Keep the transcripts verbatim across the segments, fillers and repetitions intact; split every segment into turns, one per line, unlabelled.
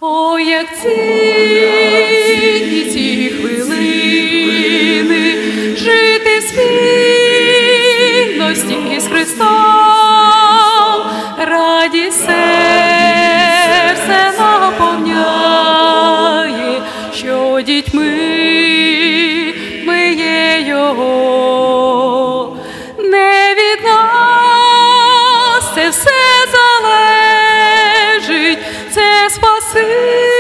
О, як цінні ці хвилини, жити в спільності з Христом, радість серце наповняє, що дітьми ми є Його. Не від нас це все залежить, це Спаситель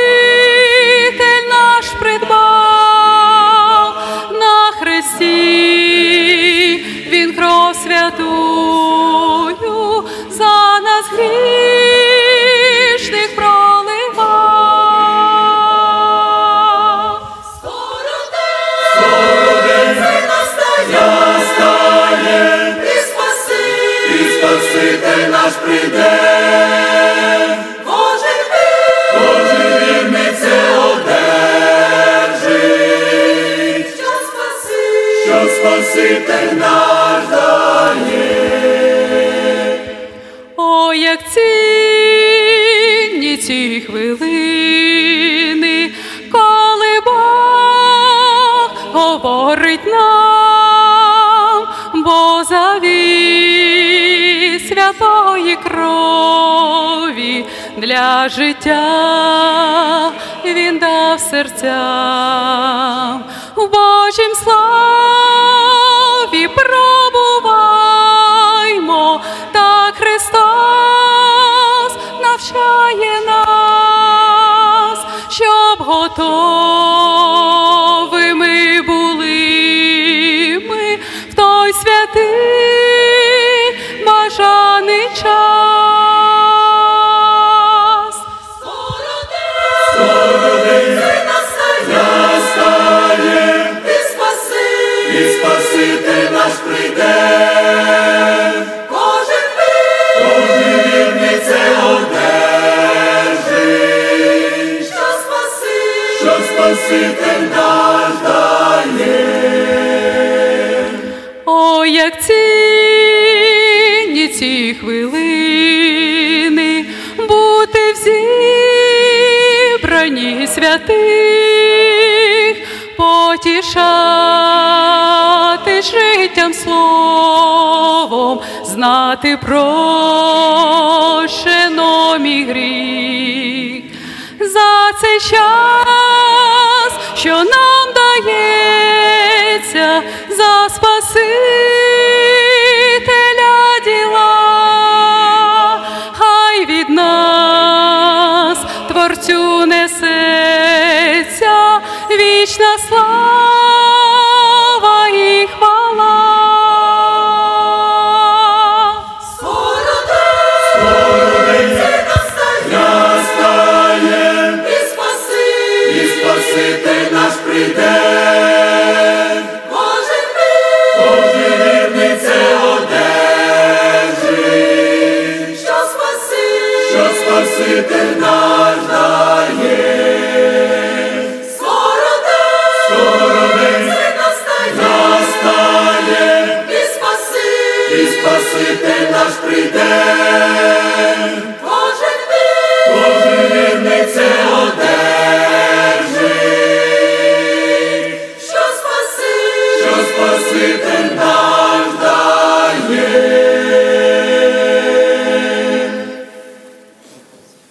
наш придбав на хресті, Він кров святую за нас грішних проливав.
Скоро день настає, і Спаситель, і Спаситель наш прийде. Кожен вірний це одержить, що Спаситель, що Спаситель наш дає.
О, як цінні ці хвилини, коли Бог говорить нам, бо завіт святої крові для життя Він дав серцям. В Божім славі пробуваймо, так Христос навчає нас, щоб готовими були ми в той святий бажаний час.
Скоро день настає, і Спаситель, і Спаситель наш прийде. Кожен вірний це одержить, що Спаситель, що Спаситель наш дає.
О, як цінні ці хвилини, бути в зібранні святих, потішати життям словом, знати прощено мій гріх. За цей час, що нам дається, за Спасителя діла, хай від нас Творцю несеться вічна слава і хвала.
Скоро день настає, і Спаситель, і Спаситель наш прийде. Кожен вірний це одержить, що Спаситель, що Спаситель